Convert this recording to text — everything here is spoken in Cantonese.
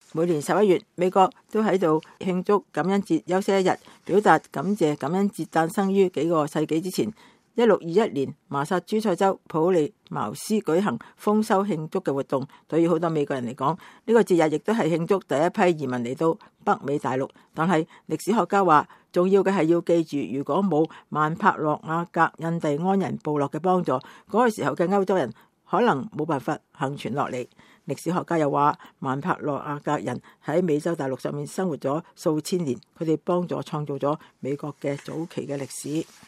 每年11月，美國都喺度慶祝感恩節，休息一日，表達感謝。感恩節誕生於幾個世紀之前。1621年，麻薩諸塞州普利茅斯舉行豐收慶祝嘅活動。對於好多美國人嚟講，呢個節日亦都係慶祝第一批移民嚟到北美大陸。但係歷史學家話，重要嘅係要記住，如果冇曼帕諾亞格印第安人部落嘅幫助，嗰個時候嘅歐洲人可能冇辦法幸存落嚟。歷史學家又話，曼帕諾亞格人喺美洲大陸上面生活咗數千年，佢哋幫助創造咗美國嘅早期嘅歷史。